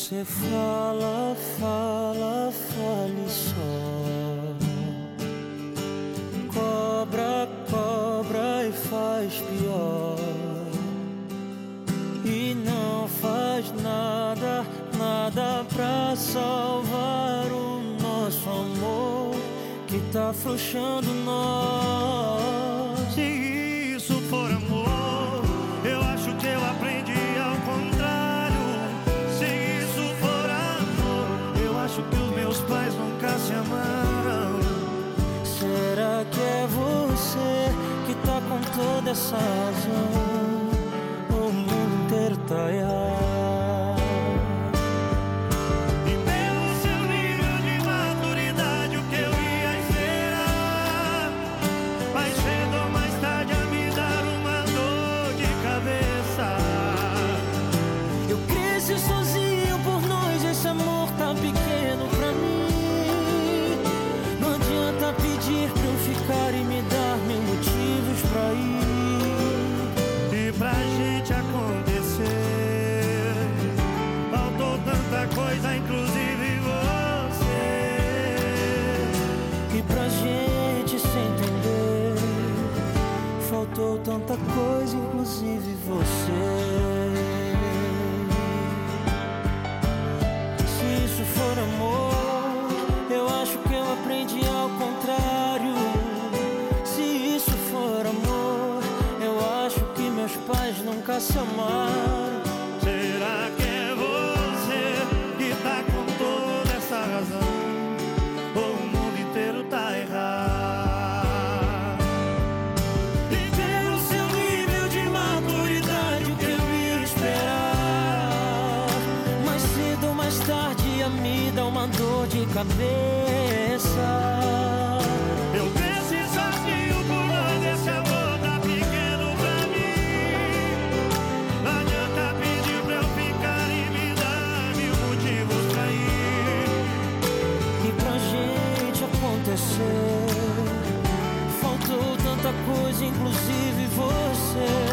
Você fala, fala, fale só. Cobra, cobra e faz pior. E não faz nada, nada pra salvar o nosso amor que tá afrouxando nós. Se isso for amor, eu acho que eu aprendi ao contrário. Se isso for amor, eu acho que os meus pais nunca se amaram. Será que é você que tá com toda essa razão? O mundo inteiro tá errado. E pelo seu nível de maturidade, o que eu ia esperar? Mais cedo ou mais tarde a me dar uma dor de cabeça. Eu cresci sozinho por nós, esse amor tá pequeno pra mim. Não adianta pedir pra eu ficar e me dar mil motivos pra ir. E pra gente acontecer, faltou tanta coisa, inclusive você. E pra gente se entender, faltou tanta coisa, inclusive você. Se isso for amor, eu acho que eu aprendi ao contrário. Se isso for amor, eu acho que meus pais nunca se amaram. Será que é você que tá com toda essa razão? Ou o mundo inteiro tá errado? E pelo seu nível de maturidade, o que eu ia esperar? Mais cedo ou mais tarde a me dá uma dor de cabeça. Eu cresci sozinho por nós, esse amor tá pequeno pra mim. Não adianta pedir pra eu ficar e me dar mil motivos pra ir. E pra gente acontecer, faltou tanta coisa, inclusive você.